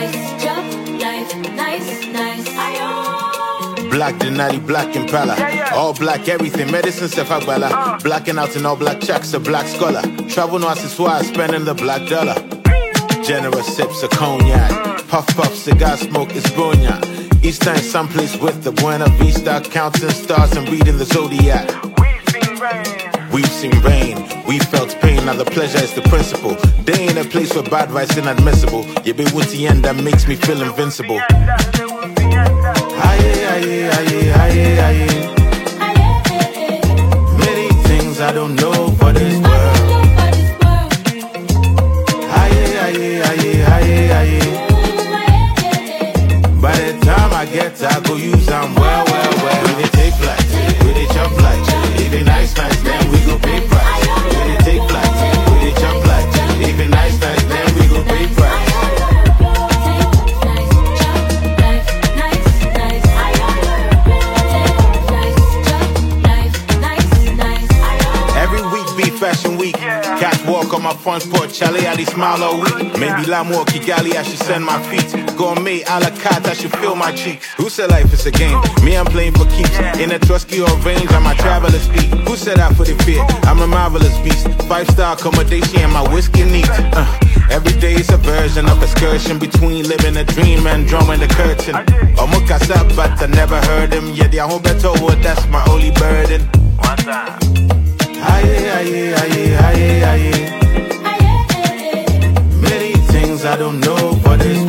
Black Denali, black Impala. All black everything, medicine Sefagbala. Blacking out in all black checks, a black scholar. Travel no accessoires, spending the black dollar. Generous sips of cognac. Puff puff, cigar smoke is cognac. Easter in someplace with the Buena Vista. Counting stars and reading the zodiac. We've seen rain, we felt pain. Now the pleasure is the principle. They ain't a place where bad vibes inadmissible. You be with the end that makes me feel invincible. Aye, aye, aye, aye, aye. Many things I don't know for this world. Aye, aye, aye, aye, aye. By the time I get I go use them well. We they take flights, we they jump flights. If they nice, then we go pay price. We they take flights, we they jump flights. If they nice, then we go pay price. Fashion week, catwalk on my front porch, Charlie Ali smile all week. Maybe Lamour, Kigali, I should send my feet. Gourmet, a la carte, I should feel my cheeks. Who said life is a game? Me, I'm playing for keeps. In a Trusky or range, I'm a traveler speak. Who said I put it fear? I'm a marvelous beast. 5-star accommodation and my whiskey neat. Every day is a version of excursion between living a dream and drawing the curtain. Omukasa, but I never heard him. Yet I hope better word, that's my only burden. One time. Aye, aye, aye, aye, aye. Many things I don't know for this